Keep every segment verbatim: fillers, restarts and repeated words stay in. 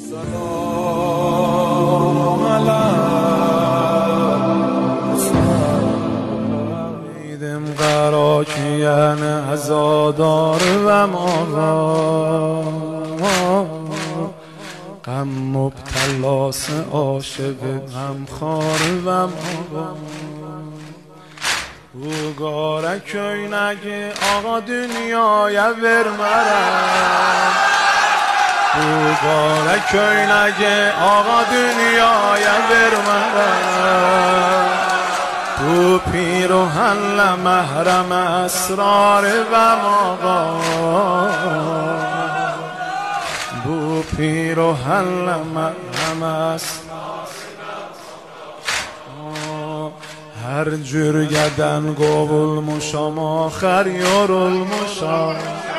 سلام علیکم قرا کیان عزادار و ماغا غم مبتلاس عاشق غمخوار و ماغا Bu gara köynəgi ağa dünyaya vermərəm Bu gara köynəgi ağa dünyaya vermərəm Bu pir o həllə məhrəm əsrarı və mağa Bu pir o həllə məhrəm əsrarı Hər cürgədən qovulmuşam, axər yorulmuşam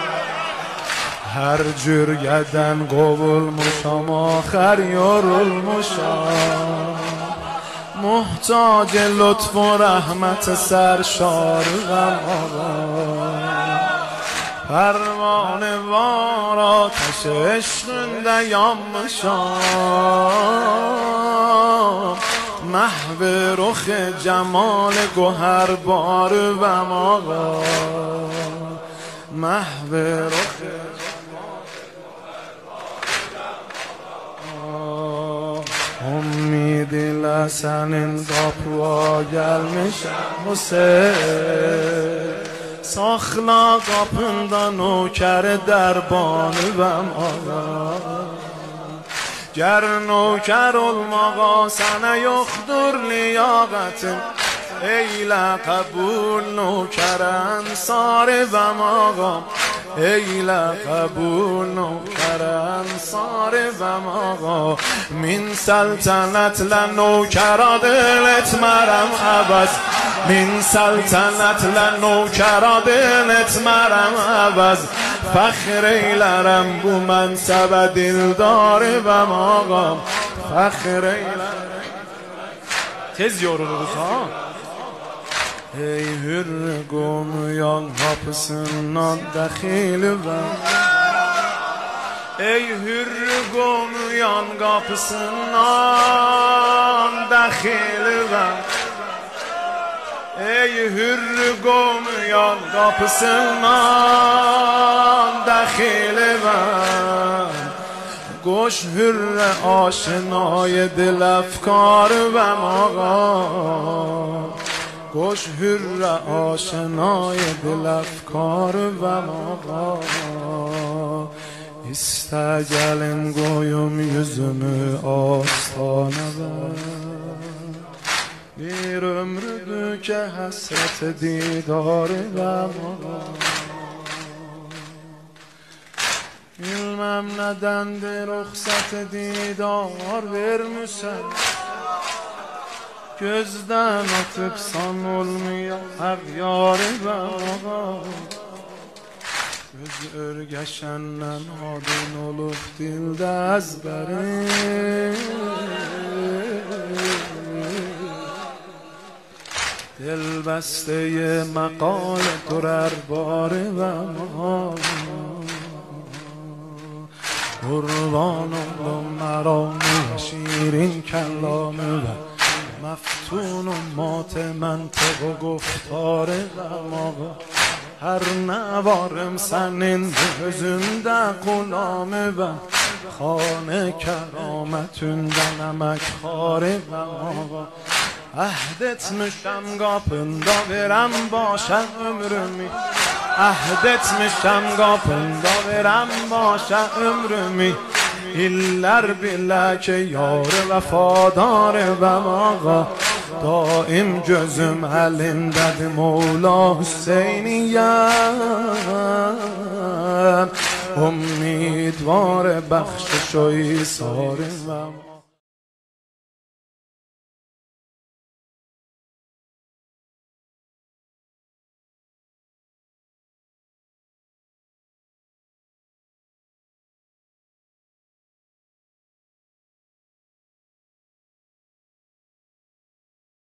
Hər cürgədən qovulmuşam, axər yorulmuşam Muhtac lütf و rəhmət sərşarım ağa Pərvanə var ateş eşqində yanmışam محو رخ جمال گوهر بار و ماغا محو رخ امید لسنین قapıya gelmişəm Hüseyin Saxla qapında nökər dərbanım ağa Ger nökər olmağa sənə yoxdur liyaqətin Eylə qəbul nökər ənsarı və mağam Eylə qəbul nökər ənsarı və mağam Min səltənətlə nökər adıl etmərəm əvəz Min səltənətlə nökər adıl etmərəm əvəz فخر ایلرم بو منصب دلدار و ماغام فخر ایلرم tez yoruluruz ha Ey hür qomuyan qapısından dəxil və Ey hür qomuyan qapısından dəxil və Ey hür qomuyan qapısından dəxil mən Qoş hürrə aşinay dil əfkar və mağa Qoş hürrə aşinay dil əfkar və mağa İstə gəlin qoyum yüzümü astanəvə Bir ömrüdür ki həsrət didarı və mağa Bilməm nədəndir ruxsat didar vermişsən Gözdən atıbsan olmuyor əğyarı və mağa Göz örgəşəndən adın olub dildə əzbərim دل بسته مقال درر بار و ما قربان اولم مرامی شیرین کلامه و مفتون و مات منطق و گفتار و ما هر نوارم سنین gözümdə قلامه و خانه کرامتündə نمک خاره و ما Əhd etmişəm qapında verəm başa ömrümü Əhd etmişəm qapında verəm başa ömrümü İllər bilə ki yar vəfadar və mağa Daim gözüm əlindədir Mevla Hüseyniyəm Umidvar bəxşiş و ایثار